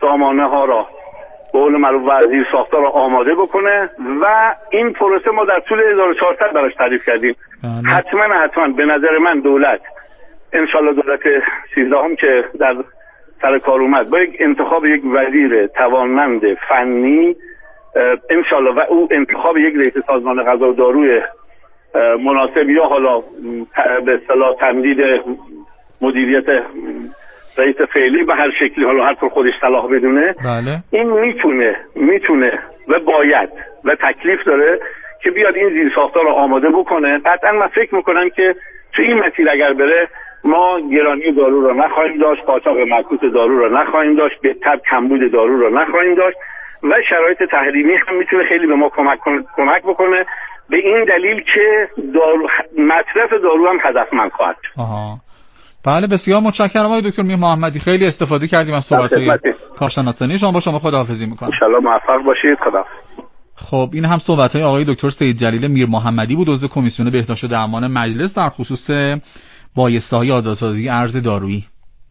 سامانه ها را به قول معروف وزیر ساختار را آماده بکنه و این پروسه ما در طول 1400 براش تعریف کردیم. حتما به نظر من دولت انشالله دولت 13 هم که در سر کار اومد با انتخاب یک وزیر توانمند فنی انشالله و او انتخاب یک رئیس سازمان غذا و داروی مناسب یا حالا به اصطلاح تمدید مدیریت رئیس فعلی به هر شکلی، حالا هر طور خودش صلاح بدونه، بله. این میتونه و باید و تکلیف داره که بیاد این زیرساخت‌ها رو آماده بکنه. قطعا من فکر میکنم که تو این مسیر اگر بره ما گرانی دارو رو نخواهیم داشت، قاچاق معکوس دارو رو نخواهیم داشت، به تبع کمبود دارو رو نخواهیم داشت و شرایط تحریمی هم میتونه خیلی به ما کمک بکنه، به این دلیل که مصرف دارو هم هدفمند خواهد. بله بسیار متشکرم آقای دکتر میر محمدی، خیلی استفاده کردیم از صحبت‌های کارشناسانه شما. با شما خداحافظی می‌کنم. ان شاءالله موفق باشید. خدا. خب این هم صحبت‌های آقای دکتر سید جلیل میر محمدی بود، عضو کمیسیون بهداشت و درمان مجلس در خصوص بایسته‌های آزادسازی ارز دارویی.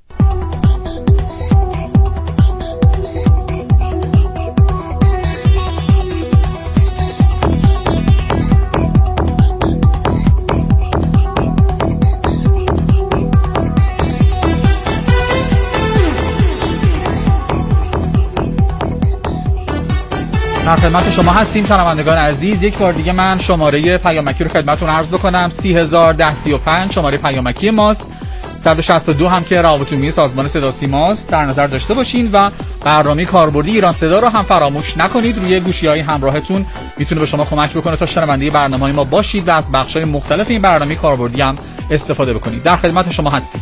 در خدمت شما هستیم شنوندگان عزیز. یک بار دیگه من شماره پیامکی رو خدمتتون عرض بکنم. 301035 شماره پیامکی ماست. 162 هم که روابط عمومی سازمان صدا و سیماست، در نظر داشته باشین و برنامه کاربردی ایران صدا رو هم فراموش نکنید. روی گوشی‌های همراهتون میتونه به شما کمک بکنه تا شنونده برنامه‌های ما باشید و از بخش‌های مختلف این برنامه کاربردی هم استفاده بکنید. در خدمت شما هستیم.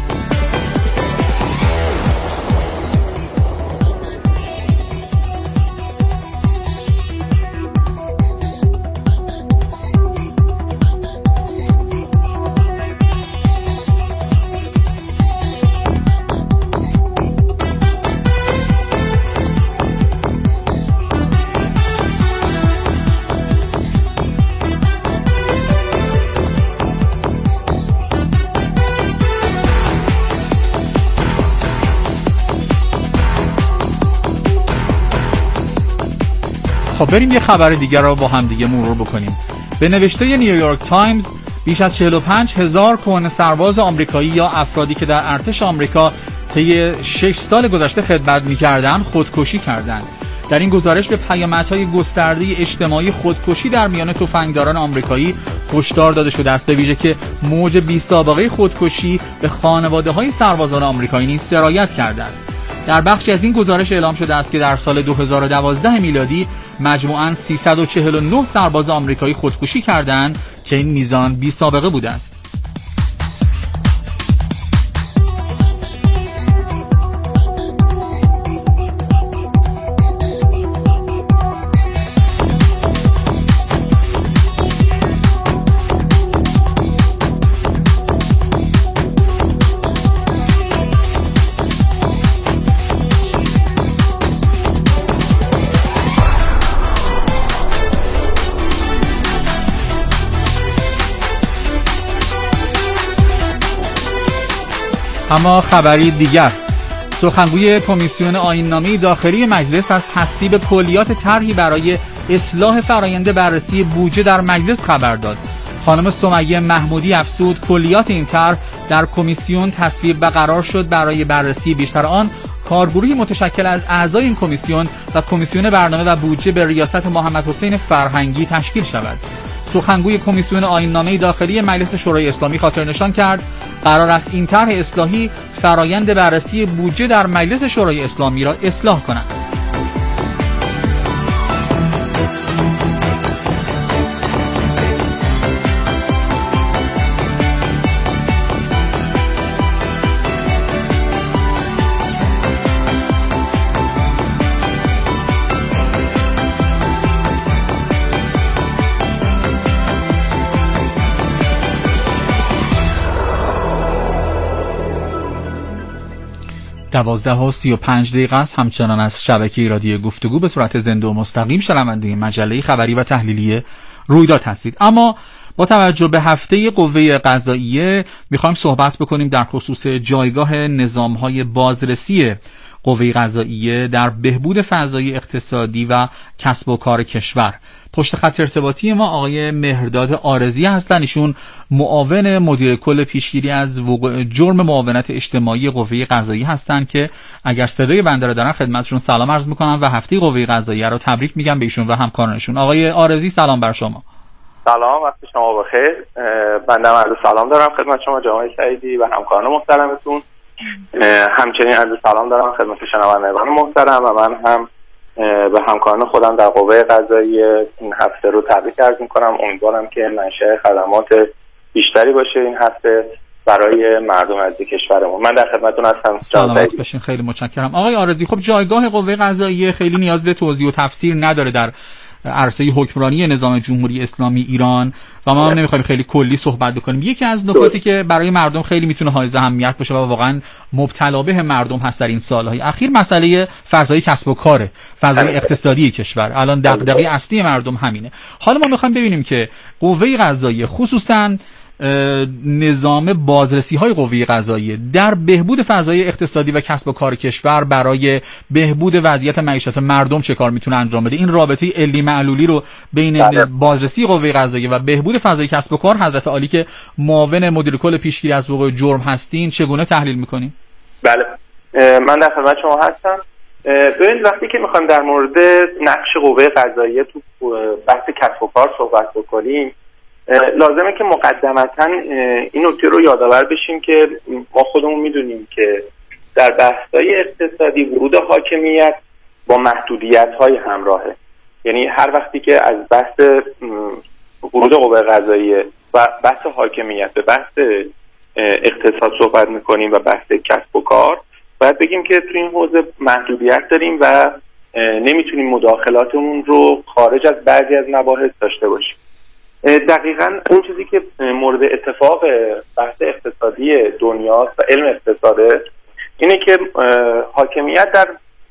خب بریم یه خبر دیگر رو با هم دیگه مرور بکنیم. به نوشته نیویورک تایمز بیش از 45,000 کهنه سرباز آمریکایی یا افرادی که در ارتش آمریکا طی 6 سال گذشته خدمت می‌کردند خودکشی کردند. در این گزارش به پیامدهای گسترده اجتماعی خودکشی در میان تفنگداران آمریکایی هشدار داده شده است، به ویژه که موج بی‌سابقه خودکشی به خانواده‌های سربازان آمریکایی نیز سرایت کرده است. در بخشی از این گزارش اعلام شده است که در سال 2012 میلادی مجموعاً 349 سرباز آمریکایی خودکشی کردند که این میزان بی‌سابقه بوده است. اما خبری دیگر، سخنگوی کمیسیون آیین‌نامه داخلی مجلس از تصویب کلیات طرحی برای اصلاح فرآیند بررسی بودجه در مجلس خبر داد. خانم سمیه محمودی افزود کلیات این طرح در کمیسیون تصویب و قرار شد برای بررسی بیشتر آن کارگروهی متشکل از اعضای این کمیسیون و کمیسیون برنامه و بودجه به ریاست محمد حسین فرهنگی تشکیل شود. سخنگوی کمیسیون آیین‌نامه داخلی مجلس شورای اسلامی خاطر نشان کرد قرار است این طرح اصلاحی فرایند بررسی بودجه در مجلس شورای اسلامی را اصلاح کند. دوازده و 35 دقیقه است. همچنان از شبکه رادیو گفتگو به صورت زنده و مستقیم شنونده مجله خبری و تحلیلی رویداد هستید. اما با توجه به هفته قوه قضاییه میخوایم صحبت بکنیم در خصوص جایگاه نظام‌های بازرسی قوه قضاییه در بهبود فضای اقتصادی و کسب و کار کشور. پشت خط ارتباطی ما آقای مهرداد عارضی هستن، ایشون معاون مدیر کل پیشگیری از وقوع جرم معاونت اجتماعی قوه قضاییه هستند که اگر صدای بنده رو دارن خدمتشون سلام عرض میکنم و هفته قوه قضاییه رو تبریک میگم به ایشون و همکارانشون. آقای عارضی سلام بر شما. سلام، وقت شما بخیر. بنده عرض سلام دارم خدمت شما جناب سعیدی و همکاران محترمتون. همچنین عرض سلام دارم خدمت شنوندگان محترم و من هم به همکاران خودم در قوه قضاییه این هفته رو تبریک عرض میکنم. امیدوارم که منشأ خدمات بیشتری باشه این هفته برای مردم عزیز کشورمون. من در خدمتتون هستم. سلامت باشین، خیلی متشکرم. آقای عارضی، خب جایگاه قوه قضاییه خیلی نیاز به توضیح و تفسیر نداره در عرصه حکمرانی نظام جمهوری اسلامی ایران و ما هم نمیخوایم خیلی کلی صحبت بکنیم. یکی از نکاتی که برای مردم خیلی میتونه حائز اهمیت باشه و واقعا مبتلا به مردم هست در این سالهای اخیر مسئله فضای کسب و کار، فضای اقتصادی کشور. الان دغدغه اصلی مردم همینه. حالا ما میخوایم ببینیم که قوه قضاییه خصوصا نظام بازرسی های قوه قضاییه در بهبود فضای اقتصادی و کسب و کار کشور برای بهبود وضعیت معیشت مردم چه کار میتونه انجام بده؟ این رابطه علی معلولی رو بین بازرسی قوه قضاییه و بهبود فضای کسب و کار حضرت عالی که معاون مدیر کل پیشگیری از وقوع جرم هستین چگونه تحلیل میکنین؟ بله، من در خدمت شما هستم. ببینید وقتی که میخوایم در مورد نقش قوه قضاییه تو بحث کسب و کار صحبت بکنیم لازمه که مقدمتاً این نکته رو یادآور بشیم که ما خودمون میدونیم که در بحث‌های اقتصادی ورود حاکمیت با محدودیت‌های همراهه. یعنی هر وقتی که از بحث ورود قوه قضاییه و بحث حاکمیت به بحث اقتصاد صحبت میکنیم و بحث کسب و کار، باید بگیم که تو این حوزه محدودیت داریم و نمیتونیم مداخلاتمون رو خارج از بعضی از مباحث داشته باشیم. دقیقاً اون چیزی که مورد اتفاق بحث اقتصادی دنیاست و علم اقتصاده اینه که حاکمیت در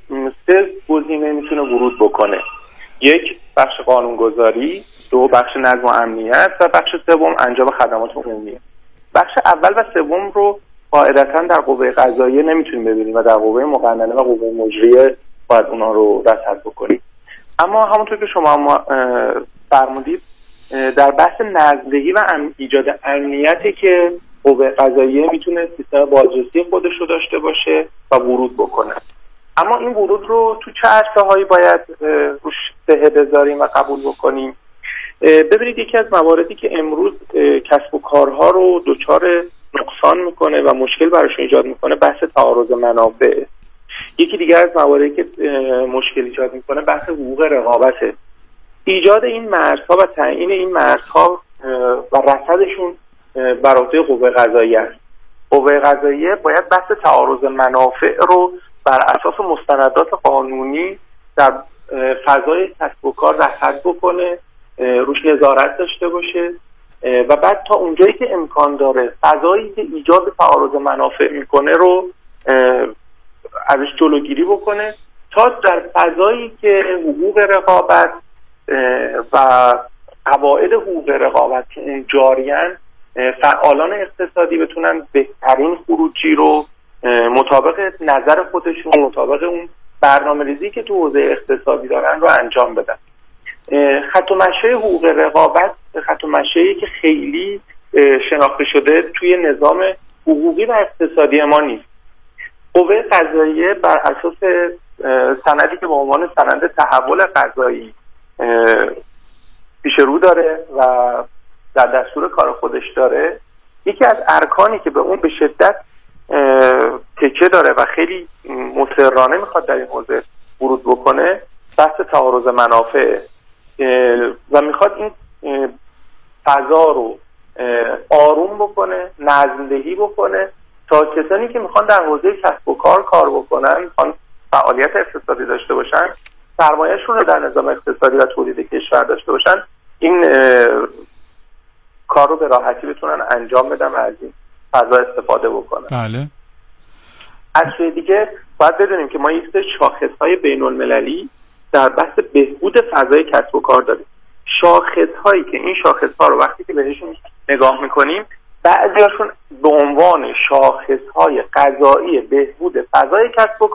3 گزینه میتونه ورود بکنه. 1 بخش قانونگذاری، 2 بخش نظم و امنیت و بخش 3 انجام خدمات عمومی. بخش اول و 3 رو قاعدتاً در قوه قضاییه نمیتونیم ببینیم و در قوه مقننه و قوه مجریه باید اونا رو رصد بکنیم. اما همونطور که شما فرمودید در بحث نظم‌دهی و ایجاد امنیتی که قوه قضاییه میتونه سیستم بازرسی خودش رو داشته باشه و ورود بکنه. اما این ورود رو تو چه عرصه‌هایی باید روش سهه بذاریم و قبول بکنیم؟ ببینید یکی از مواردی که امروز کسب و کارها رو دچار نقصان میکنه و مشکل براشون ایجاد میکنه بحث تعارض منافع. یکی دیگر از مواردی که مشکل ایجاد میکنه بحث حقوق رقابته. ایجاد این مرزها و تعیین این مرزها و رصدشون بر عهده قوه قضاییه است. قوه قضاییه باید بحث تعارض منافع رو بر اساس مستندات قانونی در فضای کسب و کار رصد بکنه، روش نظارت داشته باشه و بعد تا اونجایی که امکان داره فضایی که ایجاد تعارض منافع میکنه رو ازش جلوگیری بکنه تا در فضایی که حقوق رقابت و قواعد حقوق رقابت که اون جاریان فعالان اقتصادی بتونن بهترین خروجی رو مطابق نظر خودشون، مطابق اون برنامه‌ریزی که تو حوزه اقتصادی دارن رو انجام بدن. خط و مشی حقوق رقابت خط و مشی‌ای که خیلی شناخته شده توی نظام حقوقی و اقتصادی ما نیست. قوه قضاییه بر اساس سندی که به عنوان سند تحول قضایی پیش رو داره و در دستور کار خودش داره، یکی از ارکانی که به اون به شدت تکیه داره و خیلی مصرانه میخواد در این حوزه ورود بکنه بحث تعارض منافع و میخواد این فضا رو آروم بکنه، نظم‌دهی بکنه تا کسانی که میخوان در حوزه کسب و کار بکنن، میخوان فعالیت اقتصادی داشته باشن، سرمایه‌شون رو در نظام اقتصادی و تولید کشور داشته باشن، این کار رو به راحتی بتونن انجام بدن و از این فضا استفاده بکنن. بله. از سوی دیگه باید بدونیم که ما یک سری شاخص‌های بین‌المللی در بحث بهبود فضای کسب و کار داریم. شاخص‌هایی که این شاخص‌ها رو وقتی که بهشون نگاه می‌کنیم بعضی‌هاشون به عنوان شاخص‌های قضایی بهبود فضای کسب و کار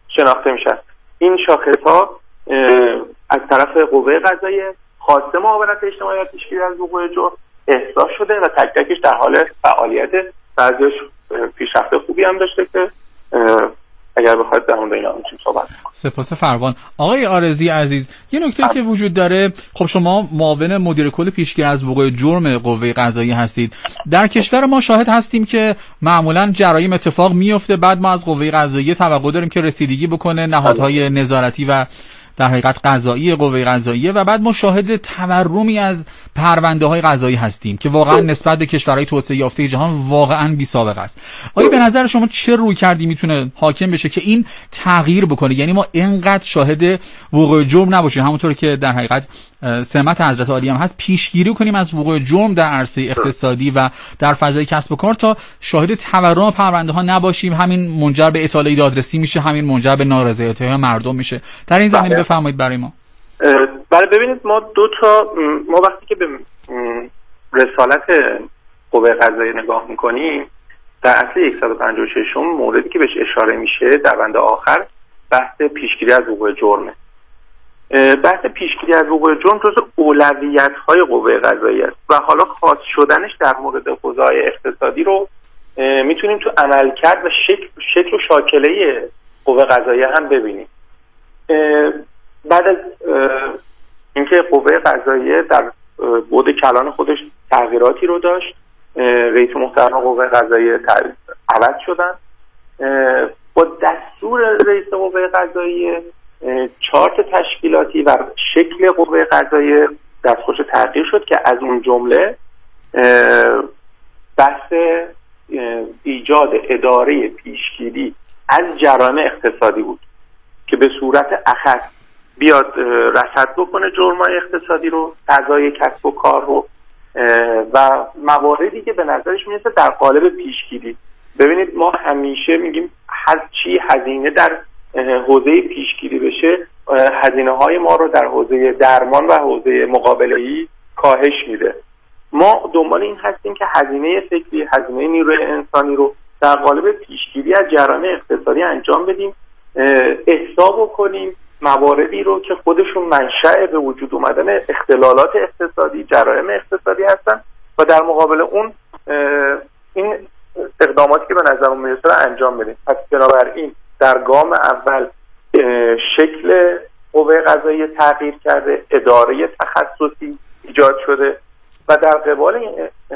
شناخته میشن. این شاخص‌ها از طرف قوه قضاییه خواسته معاونت اجتماعی و پیشگیری از وقوع جرم احضار شده و تک تکش در حال فعالیت، بعضیش پیشرفت خوبی هم داشته که اگر بخواید در مورد اینا میتونیم صحبت کنیم. سپاس فروان. آقای عارضی عزیز، یه نکته که وجود داره، خب شما معاون مدیر کل پیشگیری از وقوع جرم قوه قضاییه هستید. در کشور ما شاهد هستیم که معمولا جرایم اتفاق میفته، بعد ما از قوه قضاییه توقع داریم که رسیدگی بکنه، نهادهای نظارتی و در حقیقت قضایی قوه قضاییه، و بعد ما شاهد تورمی از پرونده‌های قضایی هستیم که واقعا نسبت به کشورهای توسعه یافته جهان واقعا بی‌سابقه است. آیا به نظر شما چه رویکردی میتونه حاکم بشه که این تغییر بکنه؟ یعنی ما اینقدر شاهد وقوع جرم نباشیم، همونطور که در حقیقت سمت حضرت عالی هم هست، پیشگیری کنیم از وقوع جرم در عرصه اقتصادی و در فضای کسب و کار تا شاهد تورم پرونده‌ها نباشیم. همین منجر به اطاله دادرسی میشه، همین منجر به نارضایتی‌های مردم میشه. در این زمینه بفرمایید برای ما. بله، ببینید ما ما وقتی که به رسالت قوه قضاییه نگاه میکنیم، در اصل 156 موردی که بهش اشاره میشه در بند آخر بحث پیشگیری از وقوع جرمه. بحث پیشگیری از وقوع جرم جزو اولویت‌های قوه قضاییه است و حالا خاص شدنش در مورد حوزه‌های اقتصادی رو میتونیم تو عملکرد و شکل و شاکله قوه قضاییه هم ببینیم. بعد از اینکه قوه قضاییه در بعد کلان خودش تغییراتی رو داشت، رئیس محترم قوه قضاییه عوض شدن، با دستور رئیس قوه قضاییه چارت تشکیلاتی و شکل قوه قضاییه دستخوش تغییر شد که از اون جمله بحث ایجاد اداره پیشگیری از جرایم اقتصادی بود که به صورت اخص بیاد رصد بکنه جرم‌های اقتصادی رو، قضای کسب و کار رو و مواردی که به نظرش میرسه در قالب پیشگیری. ببینید ما همیشه میگیم هر چی هزینه در حوزه پیشگیری بشه، هزینه‌های ما رو در حوزه درمان و حوزه مقابله‌ای کاهش میده. ما دنبال این هستیم که هزینه فکری، هزینه نیروی انسانی رو در قالب پیشگیری از جرایم اقتصادی انجام بدیم، احساب کنیم مواردی رو که خودشون منشأ به وجود اومدن اختلالات اقتصادی، جرایم اقتصادی هستن و در مقابل اون این اقداماتی که به نظرمون میرسه رو انجام بدیم. پس بنابراین در گام اول شکل قوه قضاییه تغییر کرده، اداره تخصصی ایجاد شده و در قبال این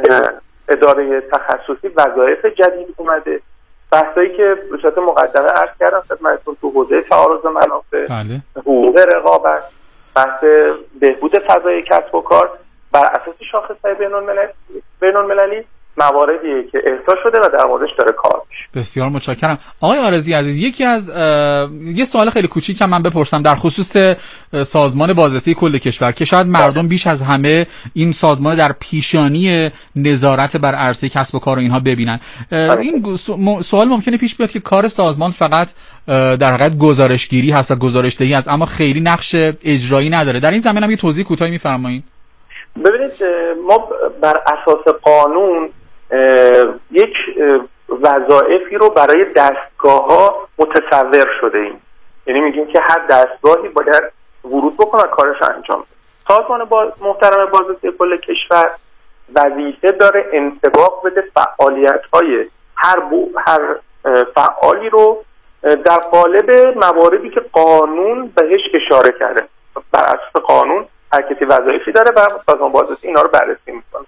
اداره تخصصی وظایف جدید اومده. بحثایی که به صورت مقدمه عرض کردم خدمتتون تو حوزه تعارض منافع، حقوق رقابت، بحث بهبود فضای کسب و کار بر اساس شاخص‌های بین‌المللی مواردیه که احضار شده و در موردش داره کار میشه. بسیار متشکرم. آقای عارضی عزیز، یکی از یه سوال خیلی کوچیک من بپرسم در خصوص سازمان بازرسی کل کشور که شاید مردم بیش از همه این سازمان در پیشانی نظارت بر عرصه کسب و کار و اینها ببینن. این سوال ممکنه پیش بیاد که کار سازمان فقط در حقیقت گزارشگیری هست و گزارش‌دهی است، اما خیلی نقش اجرایی نداره. در این زمینه هم یه توضیح کوتاهی می‌فرمایید؟ ببینید ما بر اساس قانون یک وظایفی رو برای دستگاه‌ها متصور شده ایم، یعنی میگیم که هر دستگاهی باید ورود بکنه و کارش انجام بده. سازمان محترم بازرسی کل کشور وظیفه داره انطباق بده فعالیت‌های هر فعالی رو در قالب مواردی که قانون بهش اشاره کرده. بر اساس قانون هر کسی وظایفی داره و سازمان بازرسی اینا رو بررسی میکنه.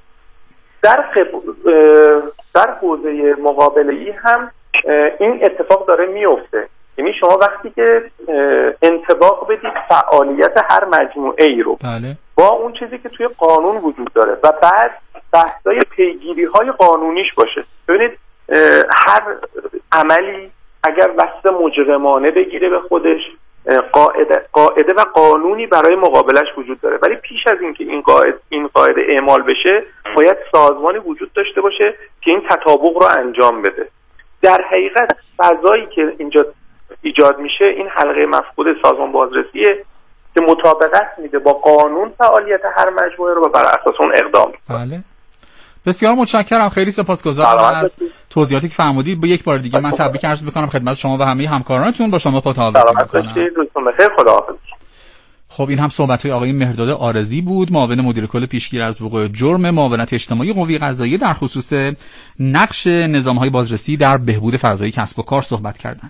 در حوزه مقابله‌ای هم این اتفاق داره میفته، یعنی شما وقتی که انطباق بدید فعالیت هر مجموعه ای رو با اون چیزی که توی قانون وجود داره و بعد بحثای پیگیری‌های قانونیش باشه. ببینید هر عملی اگر وصف مجرمانه بگیره به خودش، قاعده و قانونی برای مقابلش وجود داره، ولی پیش از اینکه این قاعده اعمال بشه باید سازمانی وجود داشته باشه که این تطابق رو انجام بده. در حقیقت فضایی که اینجا ایجاد میشه این حلقه مفقود سازمان بازرسیه که مطابقت میده با قانون فعالیت هر مجموعه رو و بر اساس اون اقدام میکنه. بله. بسیار متشکرم، خیلی سپاسگزارم از توضیحاتی که فرمودید. با یک بار دیگه من تبریک عرض می‌کنم خدمت شما و همه همکارانتون. با شما خداحافظی می‌کنم. خداحافظ. خب این هم صحبت‌های آقای مهرداد عارضی بود، معاون مدیر کل پیشگیری از وقوع جرم معاونت اجتماعی قوه قضاییه در خصوص نقش نظام‌های بازرسی در بهبود فضای کسب و کار صحبت کردند.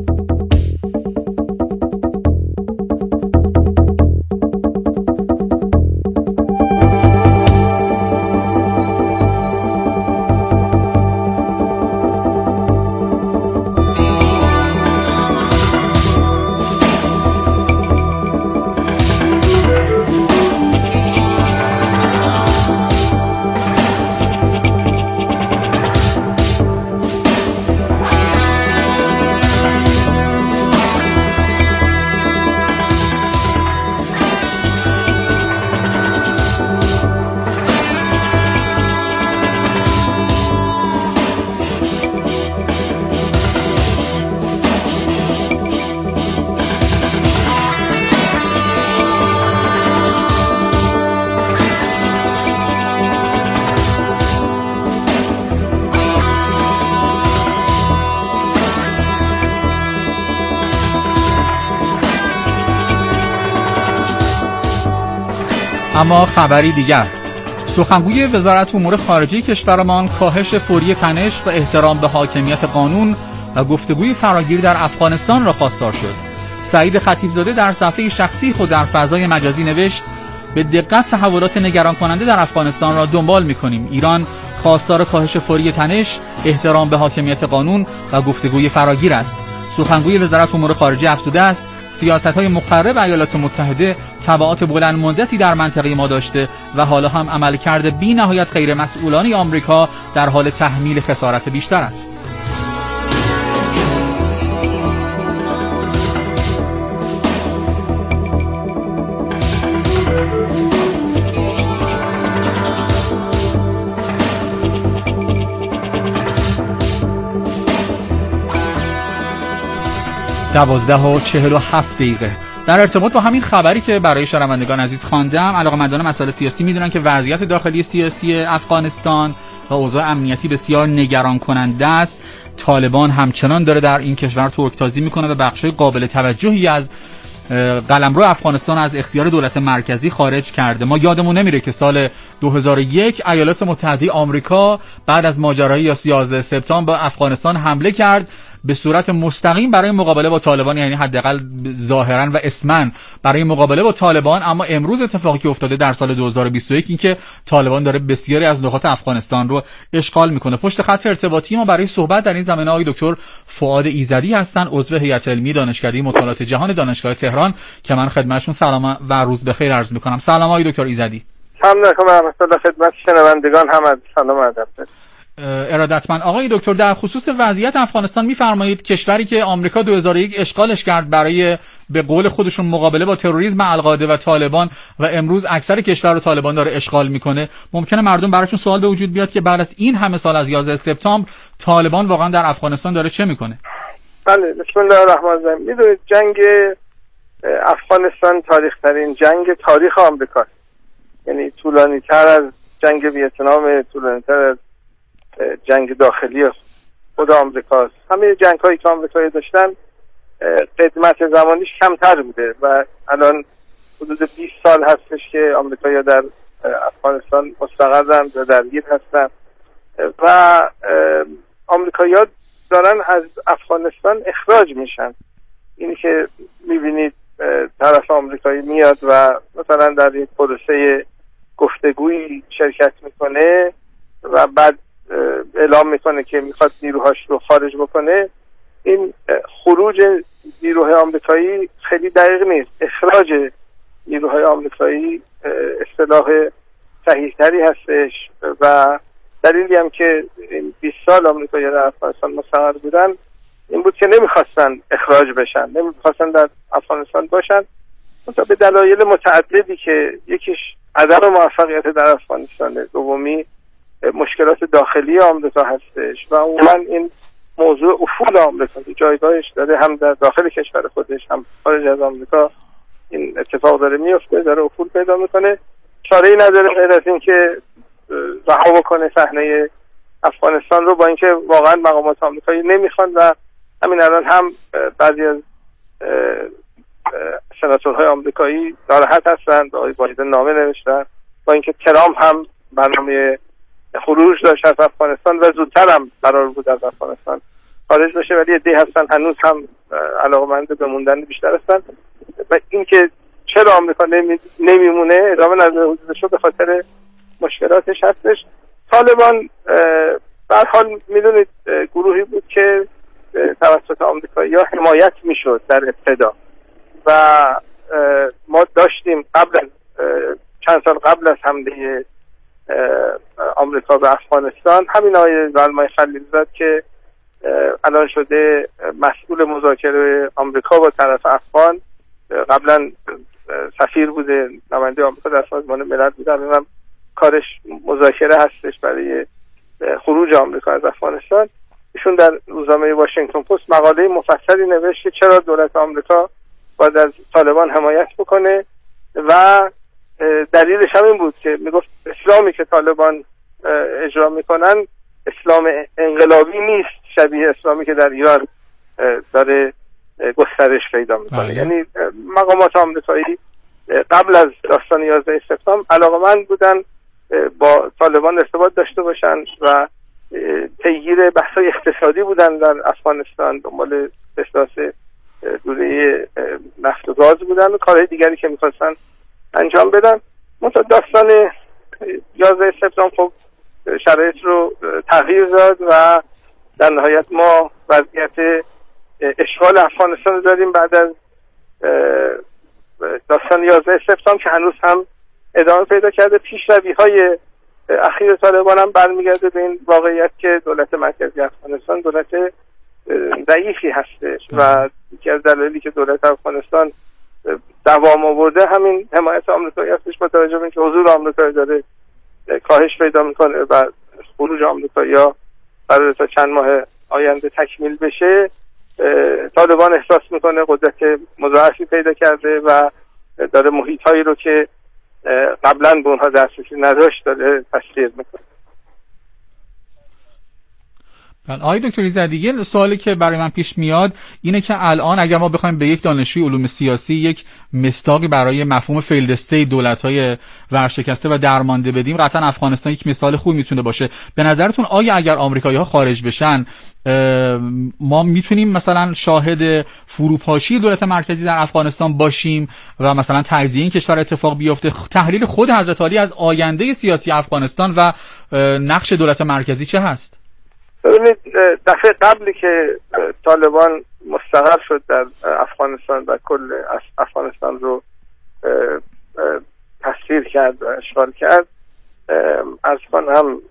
اما خبری دیگر، سخنگوی وزارت امور خارجه کشورمان کاهش فوری تنش و احترام به حاکمیت قانون و گفتگوی فراگیر در افغانستان را خواستار شد. سعید خطیبزاده در صفحه شخصی خود در فضای مجازی نوشت: به دقت تحولات نگران کننده در افغانستان را دنبال می‌کنیم. ایران خواستار کاهش فوری تنش، احترام به حاکمیت قانون و گفتگوی فراگیر است. سخنگوی وزارت امور خارجه افزوده است: سیاست‌های مخرب ایالات متحده تبعات بلند مدتی در منطقه ما داشته و حالا هم عملکرد بی‌نهایت غیر مسئولانه آمریکا در حال تحمیل خسارت بیشتر است. دوازده و 47 دقیقه. در ارتباط با همین خبری که برای شنوندگان عزیز خواندم، علاقه‌مندان مسائل سیاسی میدونن که وضعیت داخلی سیاسی افغانستان و اوضاع امنیتی بسیار نگران کننده است. طالبان همچنان داره در این کشور ترکتازی میکنه و بخشای قابل توجهی از قلمرو افغانستان از اختیار دولت مرکزی خارج کرده. ما یادمون نمیره که سال 2001 ایالات متحده آمریکا بعد از ماجرای 11 سپتامبر به افغانستان حمله کرد به صورت مستقیم برای مقابله با طالبان، یعنی حداقل ظاهرا و اسمن برای مقابله با طالبان. اما امروز اتفاقی که افتاده در سال 2021 این که طالبان داره بسیاری از نقاط افغانستان رو اشغال میکنه. پشت خط ارتباطی ما برای صحبت در این زمینه آقای دکتر فؤاد ایزدی هستن، عضو هیئت علمی دانشکده مطالعات جهان دانشگاه تهران که من خدمتشون سلام و روز بخیر عرض میکنم. سلام آقای دکتر ایزدی. سلام علیکم و رحمت الله خدمت شنوندگان هم سلام و ادب. ارادتمند. آقای دکتر در خصوص وضعیت افغانستان میفرمایید کشوری که آمریکا 2001 اشغالش کرد برای به قول خودشون مقابله با تروریسم القاعده و طالبان و امروز اکثر کشور رو طالبان داره اشغال میکنه، ممکنه مردم براشون سوال به وجود بیاد که بعد از این همه سال از 11 سپتامبر طالبان واقعا در افغانستان داره چه میکنه؟ بله، بسم الله الرحمن الرحیم. میدونید جنگ افغانستان تاریخ ترین جنگ تاریخ آمریکاست، یعنی طولانی تر از جنگ ویتنام، طولانی تر از جنگ داخلی خود آمریکاست. همه جنگ هایی که آمریکایی داشتن قدمت زمانیش کمتر بوده و الان حدود 20 سال هستش که آمریکایی در افغانستان مستقرن و درگیر هستن و آمریکایی دارن از افغانستان اخراج میشن. اینی که میبینید طرف آمریکایی میاد و مثلا در یک پروسه گفتگویی شرکت میکنه و بعد اعلام میکنه که میخواد نیروهاش رو خارج بکنه. این خروج نیروهای آمریکایی خیلی دقیق نیست. اخراج نیروهای آمریکایی اصطلاح صحیح تری هستش و دلیلی هم که این 20 سال آمریکایی در افغانستان مستقر بودن این بود که نمیخواستن اخراج بشن، نمیخواستن در افغانستان باشن تا به دلایل متعددی که یکیش عدم موفقیت در افغانستان، دومی مشکلات داخلی آمریکا هستش و عموما این موضوع افول آمریکا جایگاهش داره هم در داخل کشور خودش هم خارج از آمریکا این اتفاق داره میفته، داره افول پیدا میکنه. چاره‌ای نداره غیر از این که رها بکنه صحنه افغانستان رو، با اینکه واقعا مقامات آمریکایی نمیخوان و همین الان هم بعضی از سناتورهای آمریکایی ناراحت هستند، آقای بایدن نامه نوشتن، با اینکه ترامپ هم برنامه خروج داشت از افغانستان و زودتر هم قرار بود از افغانستان خارج بشه، ولی عده‌ای هستن هنوز هم علاقه‌مند به موندن بیشتر هستن. و اینکه چرا آمریکا نمیمونه ادامه نظر حدودش رو به خاطر مشکلاتش هستش. طالبان به هر حال میدونید گروهی بود که توسط آمریکایی‌ها حمایت میشد در ابتدا و ما داشتیم قبل چند سال قبل از حمله آمریکا به افغانستان همین آقای زلمای خلیلزاد که الان شده مسئول مذاکره آمریکا با طرف افغان، قبلا سفیر بوده، نماینده آمریکا در سازمان ملل بوده، الان کارش مذاکره هستش برای خروج آمریکا از افغانستان. ایشون در روزنامه واشنگتن پست مقاله مفصلی نوشت که چرا دولت آمریکا باید از طالبان حمایت بکنه و دلیلش همین بود که میگفت اسلامی که طالبان اجرا میکنن اسلام انقلابی نیست، شبیه اسلامی که در ایران داره گسترش پیدا میکنه. یعنی مقامات آمریکایی قبل از داستان 11 سپتامبر علاقه‌مند بودن با طالبان ارتباط داشته باشن و پیگیر بحث‌های اقتصادی بودن در افغانستان، دنبال احداث دوره نفت و گاز بودن و کارهای دیگری که می‌خواستن انجام بدن. مثلا داستان 11 سپتامبر خب شرایط رو تغییر داد و در نهایت ما وضعیت اشغال افغانستان رو داریم بعد از داستان 11 سپتامبر که هنوز هم ادامه پیدا کرده. پیشروی‌های اخیر طالبان هم برمیگرده به این واقعیت که دولت مرکزی افغانستان دولت ضعیفی هستش و یکی از دلایلی که دولت افغانستان دوام آورده همین حمایت آمریکایی هستش، با توجه به اینکه حضور آمریکایی داره کاهش پیدا میکنه و خروج آمریکایی‌ها قراره تا چند ماه آینده تکمیل بشه. طالبان احساس میکنه قدرت مضاعفی پیدا کرده و داره محیط‌هایی رو که قبلا به اونها دسترسی نداشت داره تسخیر میکنه. آقای دکتر ایزدی، سوالی که برای من پیش میاد اینه که الان اگر ما بخوایم به یک دانشجوی علوم سیاسی یک مصداقی برای مفهوم فیلد استیت، دولت‌های ورشکسته و درمانده بدیم، قطعا افغانستان یک مثال خوب میتونه باشه. به نظرتون آیا اگر آمریکایی‌ها خارج بشن ما میتونیم مثلا شاهد فروپاشی دولت مرکزی در افغانستان باشیم و مثلا تجزیه این کشور اتفاق بیفته؟ تحلیل خود حضرت عالی از آینده سیاسی افغانستان و نقش دولت مرکزی چه هست؟ ببینید دفعه قبلی که طالبان مستقر شد در افغانستان و کل افغانستان رو تسخیر کرد و اشغال کرد، از کنم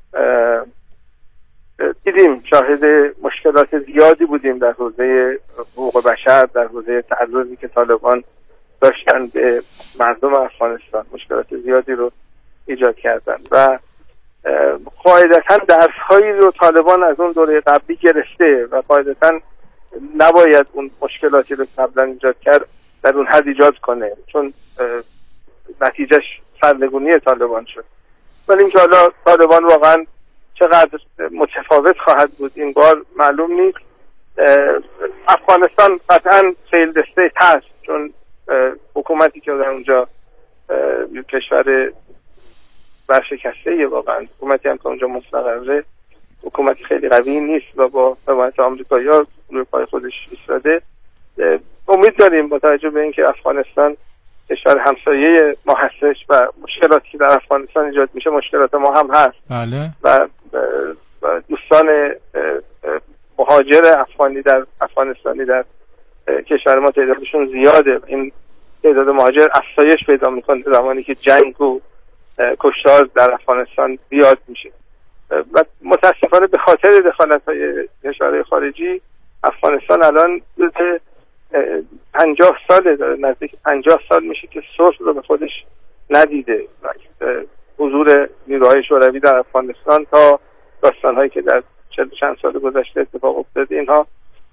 دیدیم شاهد مشکلات زیادی بودیم در حوزه حقوق بشر، در حوزه تعرضی که طالبان داشتن به مردم افغانستان، مشکلات زیادی رو ایجاد کردن و قاعدتاً درس‌هایی رو طالبان از اون دوره قبلی گرفته و قاعدتاً نباید اون مشکلاتی رو قبلا ایجاد کرد در اون حد ایجاد کنه، چون نتیجهش سرنگونی طالبان شد. ولی اینکه حالا طالبان واقعاً چقدر متفاوت خواهد بود این بار معلوم نیست. افغانستان قطعاً فیلد استیت هست، چون حکومتی که در اونجا کشور ورشکسته واقعا، حکومتی هم که اونجا مستقره، حکومتی خیلی قوی نیست و با حمایت آمریکایی‌ها روی پای خودش ایستاده. امید داریم با توجه به اینکه افغانستان کشور همسایه ما هستش و مشکلاتی که در افغانستان ایجاد میشه مشکلات ما هم هست. بله. و دوستان مهاجر افغانی در افغانستانی در کشور ما تعدادشون زیاده. این تعداد مهاجر افزایش پیدا میکنه زمانی که جنگ و کشتار در افغانستان زیاد میشه و متاسفانه به خاطر دخالت‌های کشورهای خارجی افغانستان الان 50 ساله، نزدیک 50 سال میشه که صلح رو به خودش ندیده. حضور نیروهای شوروی در افغانستان تا داستان‌هایی که در چند سال گذشته اتفاق افتاده، اینها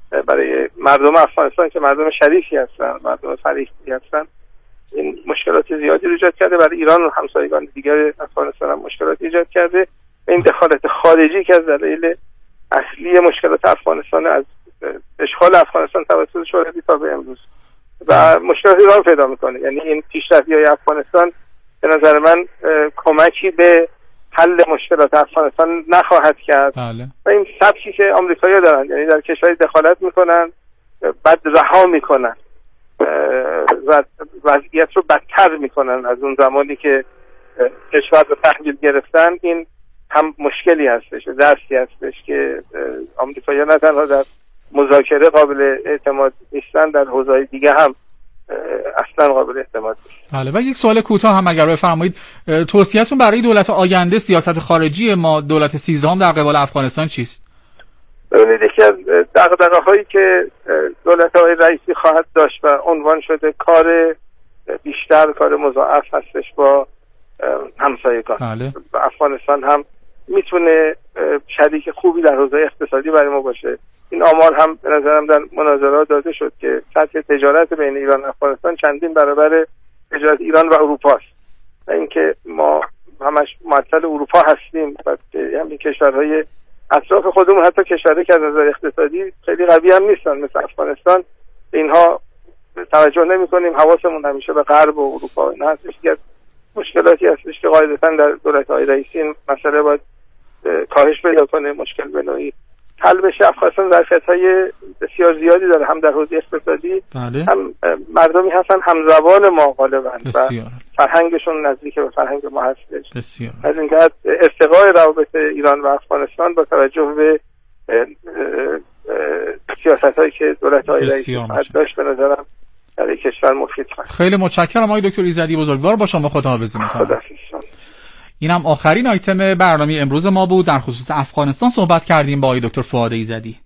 برای مردم افغانستان که مردم شریفی هستن، مردم فریختی هستن، این مشکلات مشکلات زیادی رو ایجاد کرده، برای ایران و همسایگان دیگر افغانستان هم مشکلات ایجاد کرده. این دخالت خارجی که از دلایل اصلی مشکلات افغانستان، از اشغال افغانستان توسط شوروی تا به امروز و مشکلات ایران پیدا میکنه. یعنی این پیشرفتی‌های افغانستان به نظر من کمکی به حل مشکلات افغانستان نخواهد کرد. بله. و این سبکی که آمریکایی‌ها دارن، یعنی در کشوری دخالت میکنن بعد رها میکنن و وضعیت رو بدتر میکنن از اون زمانی که کشور رو تحویل گرفتن. این هم مشکلی هستش، درسی هستش که آمریکایی‌ها نه تنها در مذاکره قابل اعتماد نیستن، در حوزه‌های دیگه هم اصلا قابل اعتماد نیست. بله. و یک سوال کوتاه هم اگر بفرمایید، توصیه‌تون برای دولت آینده سیاست خارجی ما، دولت 13 در قبال افغانستان چیست؟ ببینید، یکی از دغدغه‌هایی که دولت‌های رئیسی خواهد داشت و عنوان شده کار بیشتر، کار مضاعف هستش با همسایگان. بله. و افغانستان هم میتونه شریک خوبی در حوزه اقتصادی برای ما باشه. این آمار هم به نظرم در مناظرات داده شد که سطح تجارت بین ایران و افغانستان چندین برابر تجارت ایران و اروپا است و اینکه ما همش معطل اروپا هستیم و همین کشورهای اطراف خودمون حتی کشورهایی که از نظر اقتصادی خیلی قوی هم نیستن مثل افغانستان، اینها توجه نمی‌کنیم. حواسمون همیشه به غرب و اروپا. نه، هستش که مشکلاتی هستش که قاعدتاً در دولت‌های رئیسی این مسئله باید کاهش پیدا کنه، مشکل به نوعی حل بشه. افغانستان ظرفیت‌های بسیار زیادی داره، هم در حوزه اقتصادی. بله. هم مردمی هستن همزبان ما غالباً و فرهنگشون نزدیک به فرهنگ ما هستش. بسیار. از این جهت ارتقاء روابط ایران و افغانستان با توجه به سیاست‌هایی که دولت‌های رئیسی داشت به نظرم برای کشور مفید است. خیلی متشکرم آقای دکتر ایزدی بزرگوار. با شما خداحافظی می‌کنم. اینم آخرین آیتم برنامه امروز ما بود. در خصوص افغانستان صحبت کردیم با آقای دکتر فؤاد ایزدی.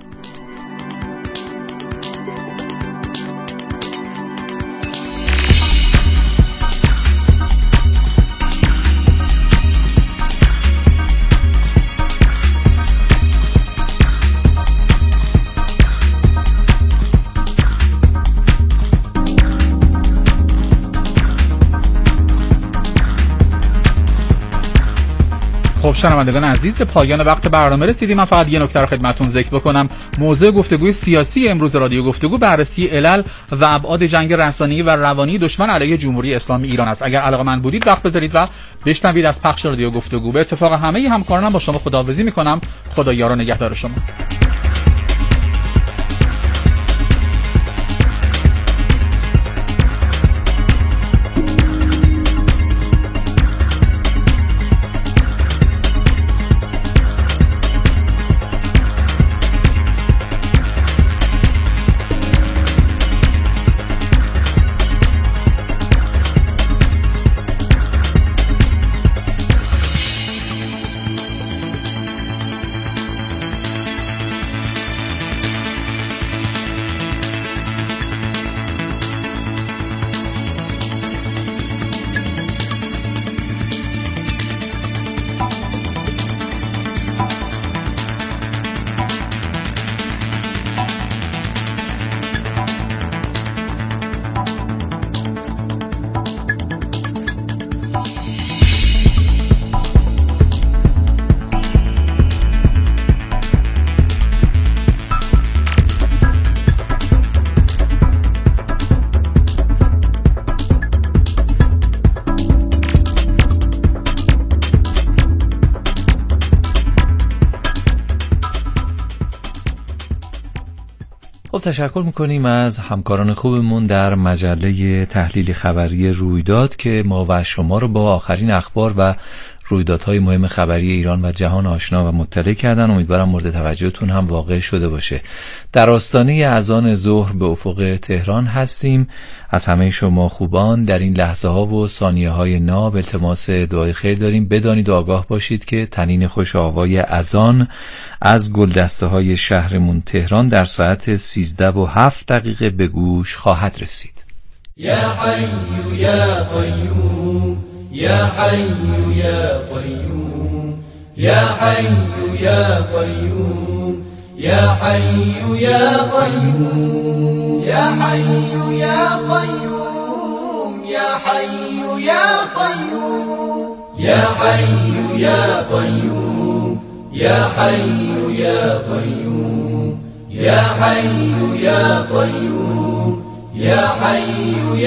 خب شنوندگان عزیز، به پایان وقت برنامه رسیدیم. من فقط یه نکته رو خدمتتون ذکر بکنم. موضوع گفتگوی سیاسی امروز رادیو گفتگو بررسی علل و ابعاد جنگ رسانه‌ای و روانی دشمن علیه جمهوری اسلامی ایران است. اگر علاقه‌مند بودید وقت بذارید و بشنوید از پخش رادیو گفتگو. به اتفاق همه همکارانم با شما خداحافظی می‌کنم. خدا یار و نگهدار شما. تشکر میکنیم از همکاران خوبمون در مجله تحلیل خبری رویداد که ما و شما رو با آخرین اخبار و رویدادهای مهم خبری ایران و جهان آشنا و مطلع کردن. امیدوارم مورد توجهتون هم واقع شده باشه. در آستانه اذان ظهر به افق تهران هستیم. از همه شما خوبان در این لحظه ها و ثانیه های ناب التماس دعای خیر داریم. بدانید و آگاه باشید که تنین خوش آوای اذان از گلدسته های شهرمون تهران در ساعت 13:07 به گوش خواهد رسید. یا حی یا قیوم یا حی یا قیوم یا حی یا قیوم یا حی یا قیوم یا حی یا قیوم یا يا حي يا قيوم يا حي يا قيوم يا حي يا قيوم يا حي يا قيوم يا حي